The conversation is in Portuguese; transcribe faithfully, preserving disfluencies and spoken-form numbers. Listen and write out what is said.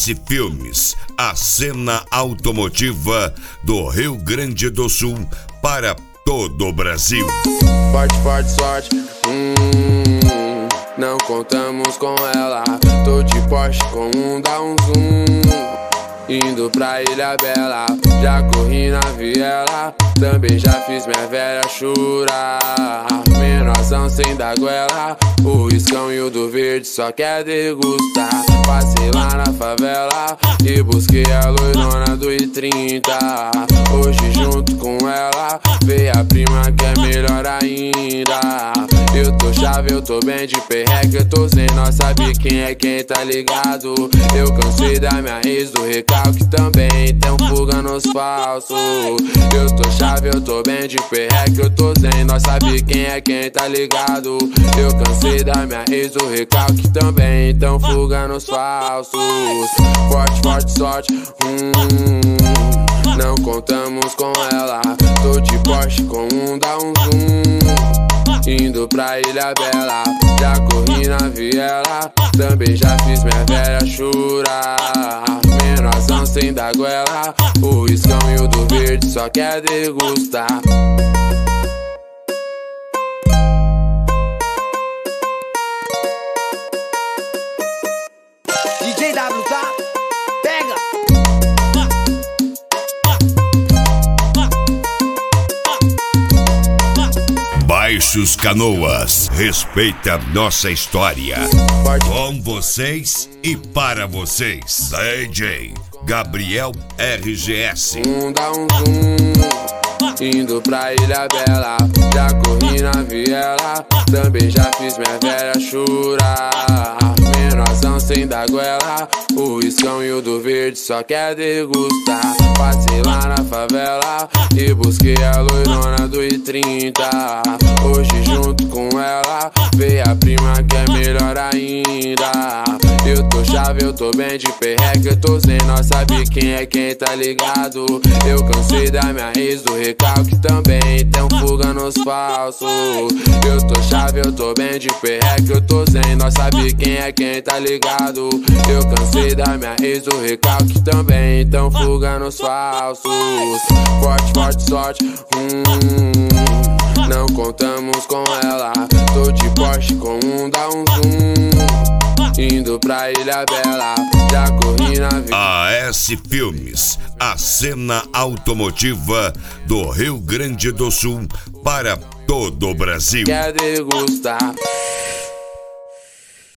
S Filmes, a cena automotiva do Rio Grande do Sul para todo o Brasil. Forte, forte, sorte, hum, não contamos com ela. Tô de Porsche com um, dá um zoom, indo pra Ilha Bela. Já corri na viela, também já fiz minha velha chorar. Menorzão sem dar goela, o riscão e o do verde só quer degustar. Passei lá na favela e busquei a loirona do I trinta. Hoje junto com ela veio a prima que é melhor ainda. Eu tô chave, eu tô bem de perreque, eu tô sem nós, sabe quem é quem, tá ligado? Eu cansei da minha ex, do recalque também, tem um fuga nos falsos. Eu tô chave, eu tô bem de perreque, eu tô sem nós, sabe quem é quem, tá ligado? Eu cansei da minha ex, do recalque também, tem um fuga nos falsos. Forte, forte, sorte, hum, não contamos com ela. Tô de Porsche com um, dá um zoom, indo pra Ilha Bela. Já corri na viela, também já fiz minha velha chorar. Menorzão sem dar goela, o riscão e o do verde só quer degustar. D J W K, pega! Baixos Canoas, respeita nossa história. Com vocês e para vocês, D J Gabriel R G S. Um dá um zoom, indo pra Ilha Bela. Já corri na viela, também já fiz minha velha chorar. Menorzão sem dar goela, o riscão e o do verde só quer degustar. Passei lá na favela e busquei a loirona do I trinta. Hoje junto com ela veio a prima que é melhor ainda. Eu tô chave, eu tô bem de perreque, eu tô sem nós, sabe quem é quem, tá ligado? Eu cansei da minha ex, do recalque também, tem um fuga nos falsos. Eu tô chave, eu tô bem de perreque, eu tô sem nós, sabe quem é quem, tá ligado? Eu cansei da minha ex, do recalque também, tem um fuga nos falsos. Forte, forte, sorte, hum, não contamos com ela. Tô de Porsche com um, dá um zoom, indo pra Ilha Bela. Já corri na vida. A S Filmes, a cena automotiva do Rio Grande do Sul para todo o Brasil. Quer degustar.